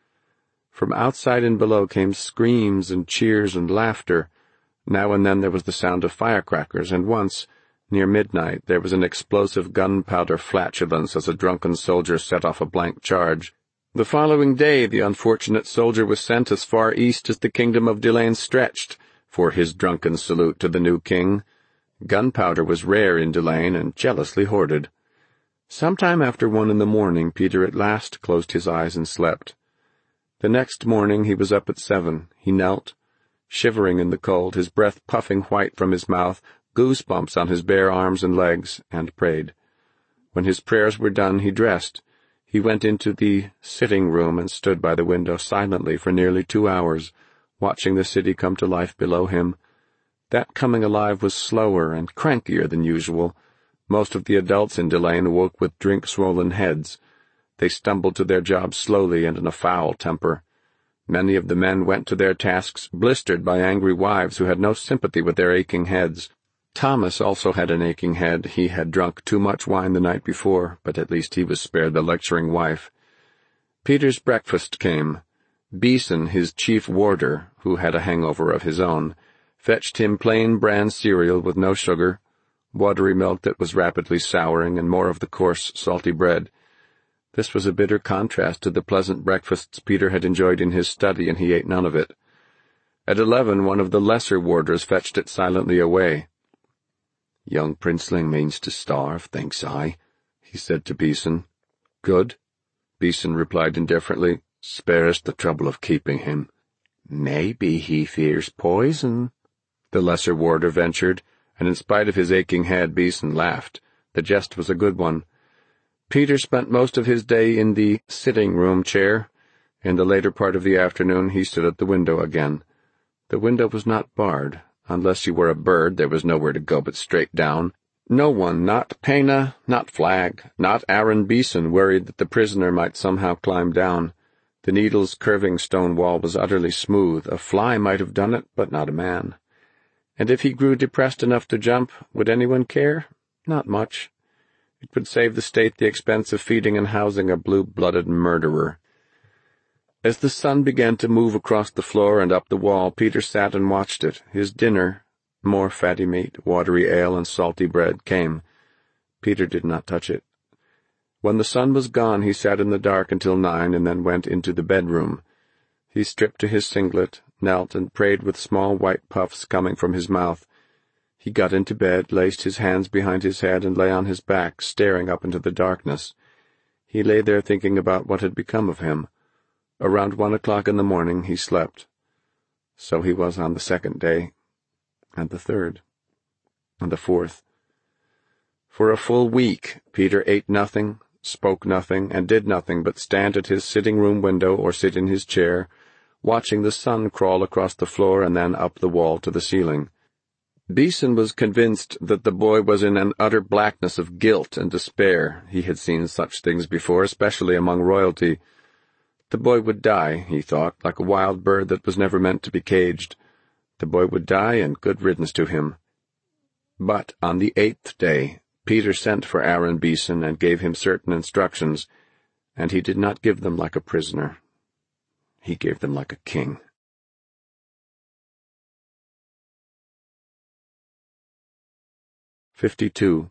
A: From outside and below came screams and cheers and laughter. Now and then there was the sound of firecrackers, and once, near midnight, there was an explosive gunpowder flatulence as a drunken soldier set off a blank charge. The following day the unfortunate soldier was sent as far east as the kingdom of Delane stretched, for his drunken salute to the new king. Gunpowder was rare in Delane and jealously hoarded. Sometime after 1 in the morning, Peter at last closed his eyes and slept. The next morning he was up at 7. He knelt, shivering in the cold, his breath puffing white from his mouth, goosebumps on his bare arms and legs, and prayed. When his prayers were done, he dressed. He went into the sitting room and stood by the window silently for nearly 2 hours, watching the city come to life below him. That coming alive was slower and crankier than usual. Most of the adults in Delane awoke with drink-swollen heads. They stumbled to their jobs slowly and in a foul temper. Many of the men went to their tasks blistered by angry wives who had no sympathy with their aching heads. Thomas also had an aching head. He had drunk too much wine the night before, but at least he was spared the lecturing wife. Peter's breakfast came. Beeson, his chief warder, who had a hangover of his own, fetched him plain bran cereal with no sugar, watery milk that was rapidly souring, and more of the coarse, salty bread. This was a bitter contrast to the pleasant breakfasts Peter had enjoyed in his study, and he ate none of it. At 11, one of the lesser warders fetched it silently away. "Young princeling means to starve, thinks I," he said to Beeson. "Good," Beeson replied indifferently. "Spare us the trouble of keeping him." "Maybe he fears poison," the lesser warder ventured, and in spite of his aching head, Beeson laughed. The jest was a good one. Peter spent most of his day in the sitting-room chair. In the later part of the afternoon he stood at the window again. The window was not barred. Unless you were a bird, there was nowhere to go but straight down. No one, not Pena, not Flagg, not Aaron Beeson, worried that the prisoner might somehow climb down. The Needle's curving stone wall was utterly smooth. A fly might have done it, but not a man. And if he grew depressed enough to jump, would anyone care? Not much. It would save the state the expense of feeding and housing a blue-blooded murderer. As the sun began to move across the floor and up the wall, Peter sat and watched it. His dinner, more fatty meat, watery ale, and salty bread, came. Peter did not touch it. When the sun was gone, he sat in the dark until 9 and then went into the bedroom. He stripped to his singlet, knelt, and prayed with small white puffs coming from his mouth. He got into bed, laced his hands behind his head, and lay on his back, staring up into the darkness. He lay there thinking about what had become of him. Around 1 o'clock in the morning he slept. So he was on the second day, and the third, and the fourth. For a full week Peter ate nothing, spoke nothing, and did nothing but stand at his sitting-room window or sit in his chair, watching the sun crawl across the floor and then up the wall to the ceiling. Beeson was convinced that the boy was in an utter blackness of guilt and despair. He had seen such things before, especially among royalty. The boy would die, he thought, like a wild bird that was never meant to be caged. The boy would die, and good riddance to him. But on the 8th day, Peter sent for Aaron Beeson and gave him certain instructions, and he did not give them like a prisoner. He gave them like a king. "52.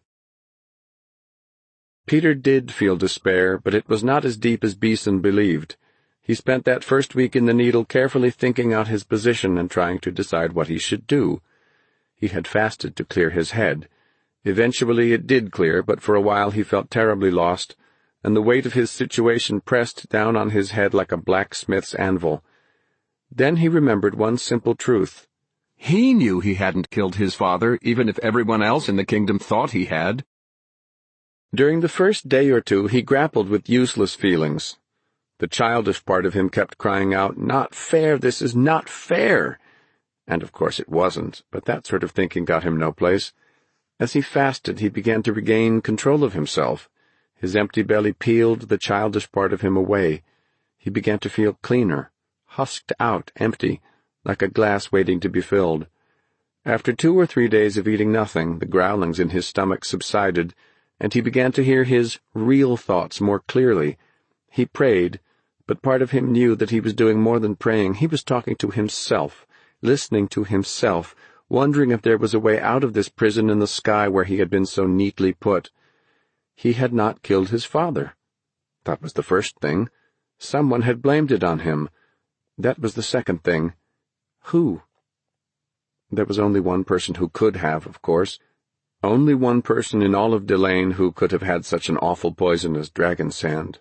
A: Peter did feel despair, but it was not as deep as Beeson believed. He spent that first week in the Needle carefully thinking out his position and trying to decide what he should do. He had fasted to clear his head. Eventually it did clear, but for a while he felt terribly lost, and the weight of his situation pressed down on his head like a blacksmith's anvil. Then he remembered one simple truth. He knew he hadn't killed his father, even if everyone else in the kingdom thought he had. During the first day or two he grappled with useless feelings. The childish part of him kept crying out, "Not fair, this is not fair!" And of course it wasn't, but that sort of thinking got him no place. As he fasted, he began to regain control of himself. His empty belly peeled the childish part of him away. He began to feel cleaner, husked out, empty, like a glass waiting to be filled. After 2 or 3 days of eating nothing, the growlings in his stomach subsided, and he began to hear his real thoughts more clearly. He prayed, but part of him knew that he was doing more than praying. He was talking to himself, listening to himself, wondering if there was a way out of this prison in the sky where he had been so neatly put. He had not killed his father. That was the first thing. Someone had blamed it on him. That was the second thing. Who? There was only one person who could have, of course. Only one person in all of Delane who could have had such an awful poison as dragon sand.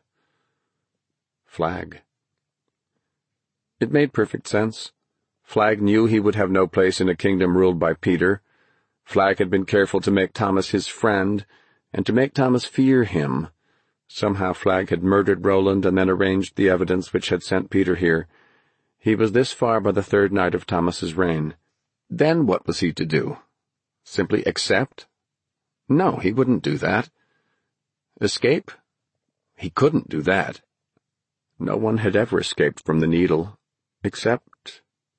A: Flagg. It made perfect sense. Flagg knew he would have no place in a kingdom ruled by Peter. Flagg had been careful to make Thomas his friend, and to make Thomas fear him. Somehow Flagg had murdered Roland and then arranged the evidence which had sent Peter here. He was this far by the 3rd night of Thomas's reign. Then what was he to do? Simply accept? No, he wouldn't do that. Escape? He couldn't do that. No one had ever escaped from the Needle, except—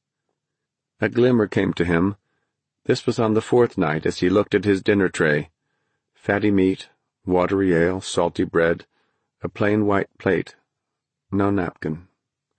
A: A glimmer came to him. This was on the 4th night as he looked at his dinner tray. Fatty meat, watery ale, salty bread, a plain white plate, no napkin.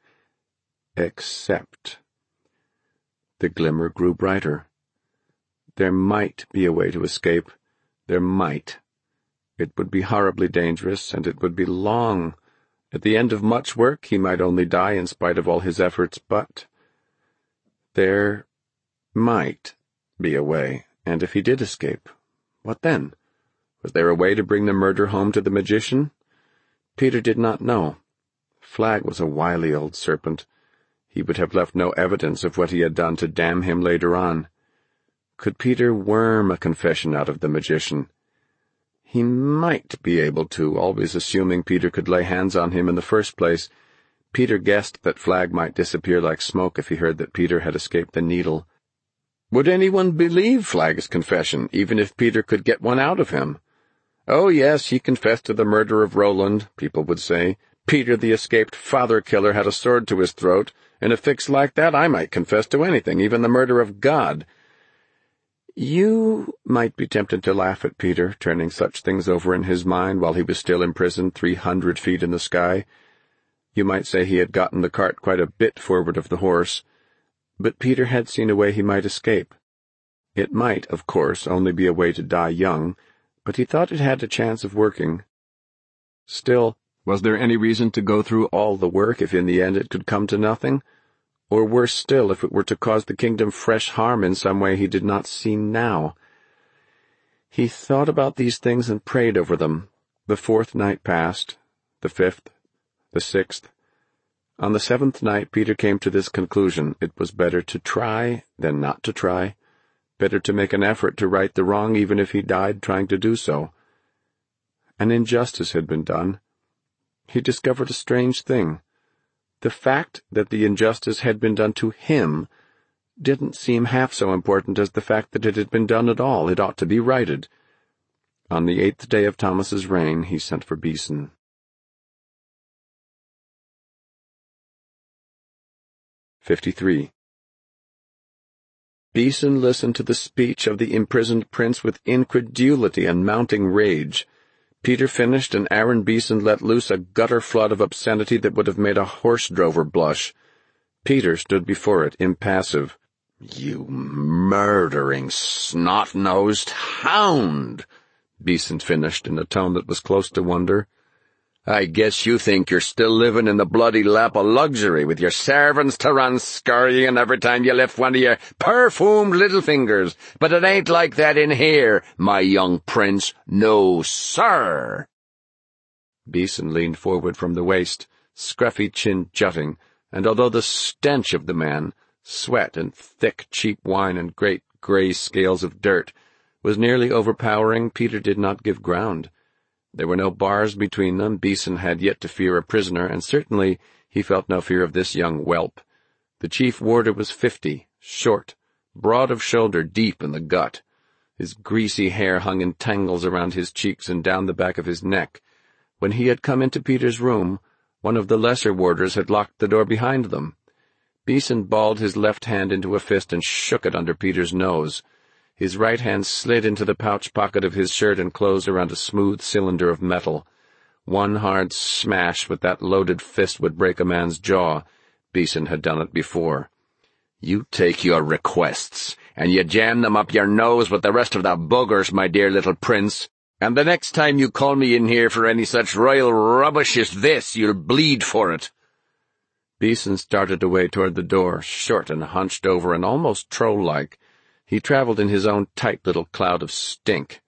A: Except— The glimmer grew brighter. There might be a way to escape. There might. It would be horribly dangerous, and it would be long. At the end of much work he might only die in spite of all his efforts, but there might be a way, and if he did escape, what then? Was there a way to bring the murder home to the magician? Peter did not know. Flagg was a wily old serpent. He would have left no evidence of what he had done to damn him later on. Could Peter worm a confession out of the magician? He might be able to, always assuming Peter could lay hands on him in the first place. Peter guessed that Flagg might disappear like smoke if he heard that Peter had escaped the Needle. Would anyone believe Flagg's confession, even if Peter could get one out of him? "Oh, yes, he confessed to the murder of Roland," people would say. "Peter, the escaped father-killer, had a sword to his throat. In a fix like that, I might confess to anything, even the murder of God." You might be tempted to laugh at Peter, turning such things over in his mind while he was still imprisoned 300 feet in the sky. You might say he had gotten the cart quite a bit forward of the horse. But Peter had seen a way he might escape. It might, of course, only be a way to die young, but he thought it had a chance of working. Still, was there any reason to go through all the work if in the end it could come to nothing? or worse still, if it were to cause the kingdom fresh harm in some way he did not see now. He thought about these things and prayed over them. The 4th night passed, the 5th, the 6th. On the 7th night Peter came to this conclusion: it was better to try than not to try, better to make an effort to right the wrong even if he died trying to do so. An injustice had been done. He discovered a strange thing. The fact that the injustice had been done to him didn't seem half so important as the fact that it had been done at all. It ought to be righted. On the 8th day of Thomas's reign, he sent for Beeson. 53. Beeson listened to the speech of the imprisoned prince with incredulity and mounting rage. Peter finished, and Aaron Beeson let loose a gutter flood of obscenity that would have made a horse-drover blush. Peter stood before it, impassive. "You murdering, snot-nosed hound," Beeson finished in a tone that was close to wonder. "I guess you think you're still living in the bloody lap of luxury, with your servants to run scurrying every time you lift one of your perfumed little fingers. But it ain't like that in here, my young prince. No, sir." Beeson leaned forward from the waist, scruffy chin jutting, and although the stench of the man, sweat and thick, cheap wine and great grey scales of dirt, was nearly overpowering, Peter did not give ground. There were no bars between them. Beeson had yet to fear a prisoner, and certainly he felt no fear of this young whelp. The chief warder was 50, short, broad of shoulder, deep in the gut. His greasy hair hung in tangles around his cheeks and down the back of his neck. When he had come into Peter's room, one of the lesser warders had locked the door behind them. Beeson balled his left hand into a fist and shook it under Peter's nose. His right hand slid into the pouch pocket of his shirt and closed around a smooth cylinder of metal. One hard smash with that loaded fist would break a man's jaw. Beeson had done it before. "You take your requests, and you jam them up your nose with the rest of the boogers, my dear little prince. And the next time you call me in here for any such royal rubbish as this, you'll bleed for it." Beeson started away toward the door, short and hunched over and almost troll-like. He travelled in his own tight little cloud of stink.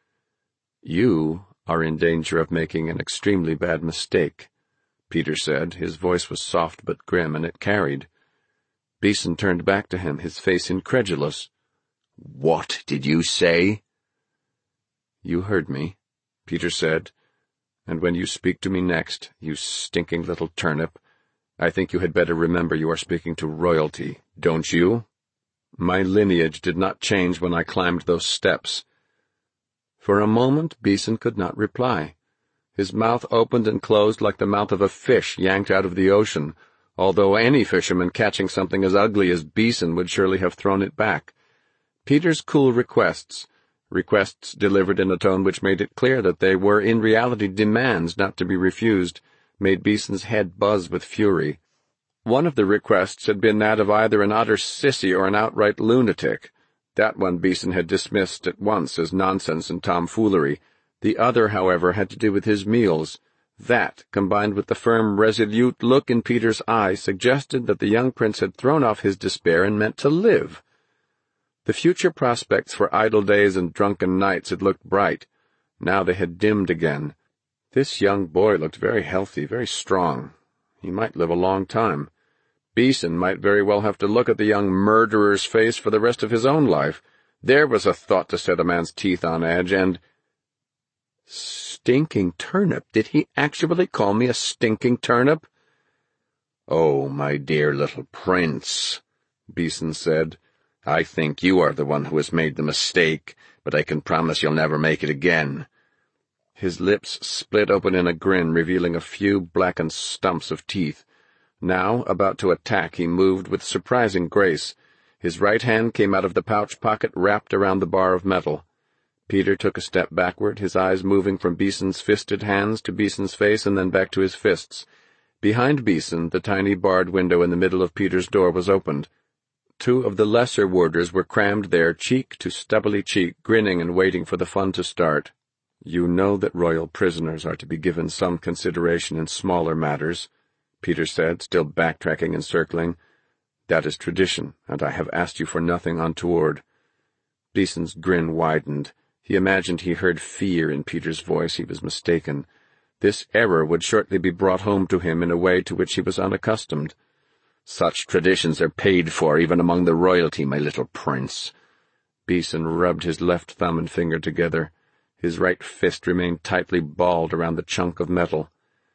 A: "You are in danger of making an extremely bad mistake," Peter said. His voice was soft but grim, and it carried. Beeson turned back to him, his face incredulous. "What did you say?" "You heard me," Peter said, "and when you speak to me next, you stinking little turnip, I think you had better remember you are speaking to royalty, don't you? My lineage did not change when I climbed those steps." For a moment Beeson could not reply. His mouth opened and closed like the mouth of a fish yanked out of the ocean, although any fisherman catching something as ugly as Beeson would surely have thrown it back. Peter's cool requests delivered in a tone which made it clear that they were in reality demands not to be refused, made Beeson's head buzz with fury. One of the requests had been that of either an utter sissy or an outright lunatic. That one Beeson had dismissed at once as nonsense and tomfoolery. The other, however, had to do with his meals. That, combined with the firm, resolute look in Peter's eye, suggested that the young prince had thrown off his despair and meant to live. The future prospects for idle days and drunken nights had looked bright. Now they had dimmed again. This young boy looked very healthy, very strong. He might live a long time. Beeson might very well have to look at the young murderer's face for the rest of his own life. There was a thought to set a man's teeth on edge, and— "Stinking turnip? Did he actually call me a stinking turnip?" "Oh, my dear little prince," Beeson said, "I think you are the one who has made the mistake, but I can promise you'll never make it again." His lips split open in a grin, revealing a few blackened stumps of teeth. Now, about to attack, he moved with surprising grace. His right hand came out of the pouch pocket wrapped around the bar of metal. Peter took a step backward, his eyes moving from Beeson's fisted hands to Beeson's face and then back to his fists. Behind Beeson, the tiny barred window in the middle of Peter's door was opened. Two of the lesser warders were crammed there, cheek to stubbly cheek, grinning and waiting for the fun to start. "You know that royal prisoners are to be given some consideration in smaller matters," Peter said, still backtracking and circling. That is tradition, and I have asked you for nothing untoward." Beeson's grin widened. He imagined he heard fear in Peter's voice. He was mistaken. This error would shortly be brought home to him in a way to which he was unaccustomed. "Such traditions are paid for even among the royalty, my little prince." Beeson rubbed his left thumb and finger together. His right fist remained tightly balled around the chunk of metal.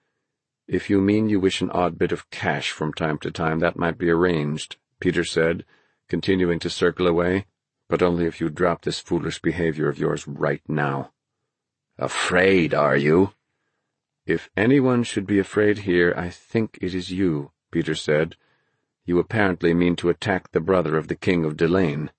A: "If you mean you wish an odd bit of cash from time to time, that might be arranged," Peter said, continuing to circle away. "But only if you drop this foolish behavior of yours right now." "Afraid, are you?" "If anyone should be afraid here, I think it is you," Peter said. "You apparently mean to attack the brother of the King of Delain."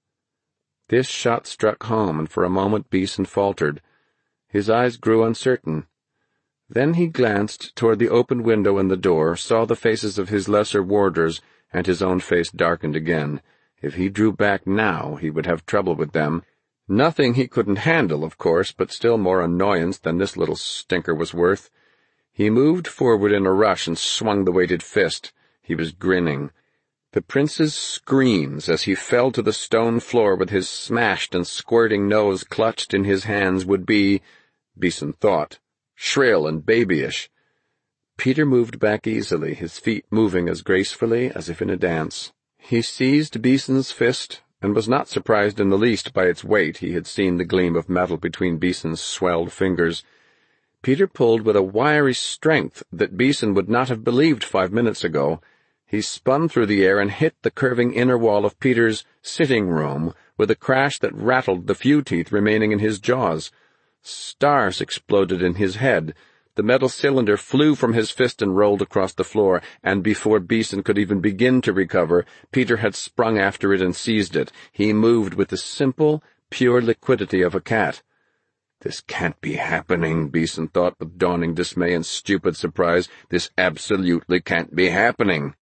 A: This shot struck home, and for a moment Beeson faltered. His eyes grew uncertain. Then he glanced toward the open window and the door, saw the faces of his lesser warders, and his own face darkened again. If he drew back now, he would have trouble with them. Nothing he couldn't handle, of course, but still more annoyance than this little stinker was worth. He moved forward in a rush and swung the weighted fist. He was grinning. The prince's screams as he fell to the stone floor with his smashed and squirting nose clutched in his hands would be, Beeson thought, shrill and babyish. Peter moved back easily, his feet moving as gracefully as if in a dance. He seized Beeson's fist, and was not surprised in the least by its weight. He had seen the gleam of metal between Beeson's swelled fingers. Peter pulled with a wiry strength that Beeson would not have believed 5 minutes ago. He spun through the air and hit the curving inner wall of Peter's sitting room with a crash that rattled the few teeth remaining in his jaws. Stars exploded in his head. The metal cylinder flew from his fist and rolled across the floor, and before Beeson could even begin to recover, Peter had sprung after it and seized it. He moved with the simple, pure liquidity of a cat. "This can't be happening," Beeson thought with dawning dismay and stupid surprise. "This absolutely can't be happening."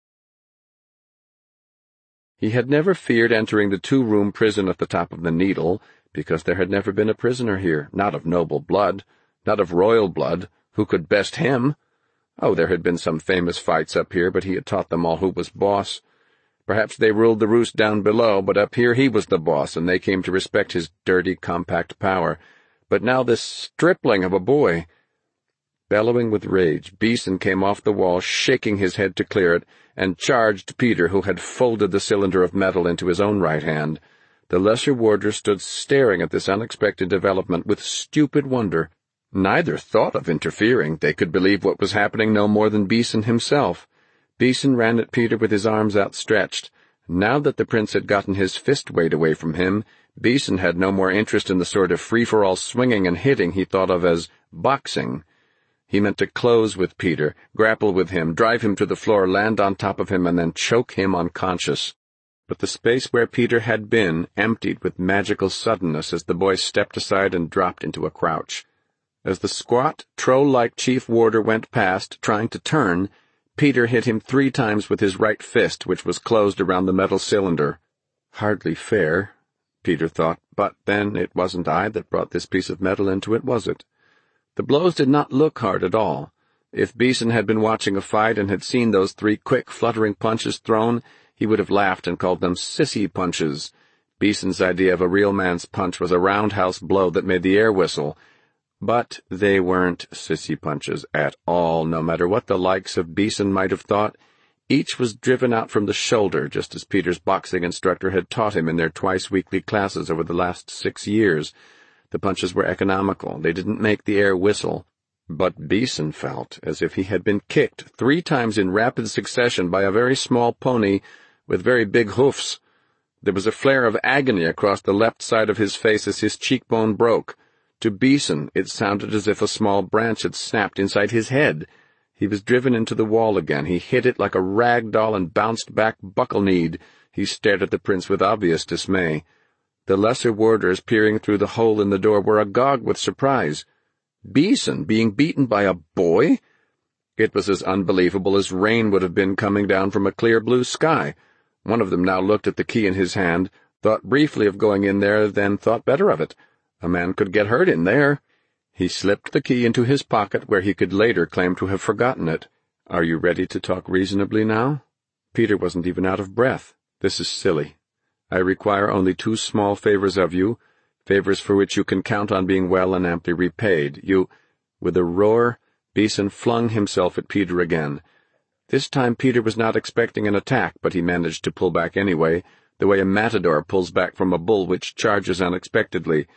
A: He had never feared entering the 2-room prison at the top of the Needle, because there had never been a prisoner here, not of noble blood, not of royal blood. Who could best him? Oh, there had been some famous fights up here, but he had taught them all who was boss. Perhaps they ruled the roost down below, but up here he was the boss, and they came to respect his dirty, compact power. But now this stripling of a boy. Bellowing with rage, Beeson came off the wall, shaking his head to clear it, and charged Peter, who had folded the cylinder of metal into his own right hand. The lesser warder stood staring at this unexpected development with stupid wonder. Neither thought of interfering. They could believe what was happening no more than Beeson himself. Beeson ran at Peter with his arms outstretched. Now that the prince had gotten his fist weight away from him, Beeson had no more interest in the sort of free-for-all swinging and hitting he thought of as boxing. He meant to close with Peter, grapple with him, drive him to the floor, land on top of him, and then choke him unconscious. But the space where Peter had been emptied with magical suddenness as the boy stepped aside and dropped into a crouch. As the squat, troll-like chief warder went past, trying to turn, Peter hit him 3 times with his right fist, which was closed around the metal cylinder. Hardly fair, Peter thought, but then it wasn't I that brought this piece of metal into it, was it? The blows did not look hard at all. If Beeson had been watching a fight and had seen those 3 quick, fluttering punches thrown, he would have laughed and called them sissy punches. Beeson's idea of a real man's punch was a roundhouse blow that made the air whistle. But they weren't sissy punches at all, no matter what the likes of Beeson might have thought. Each was driven out from the shoulder, just as Peter's boxing instructor had taught him in their twice-weekly classes over the last 6 years. The punches were economical. They didn't make the air whistle. But Beeson felt as if he had been kicked 3 times in rapid succession by a very small pony with very big hoofs. There was a flare of agony across the left side of his face as his cheekbone broke. To Beeson, it sounded as if a small branch had snapped inside his head. He was driven into the wall again. He hit it like a rag doll and bounced back buckle-kneed. He stared at the prince with obvious dismay. The lesser warders peering through the hole in the door were agog with surprise. Beeson being beaten by a boy? It was as unbelievable as rain would have been coming down from a clear blue sky. One of them now looked at the key in his hand, thought briefly of going in there, then thought better of it. A man could get hurt in there. He slipped the key into his pocket where he could later claim to have forgotten it. "Are you ready to talk reasonably now?" Peter wasn't even out of breath. "This is silly. I require only 2 small favors of you, favors for which you can count on being well and amply repaid. You—" With a roar, Beeson flung himself at Peter again. This time Peter was not expecting an attack, but he managed to pull back anyway, the way a matador pulls back from a bull which charges unexpectedly.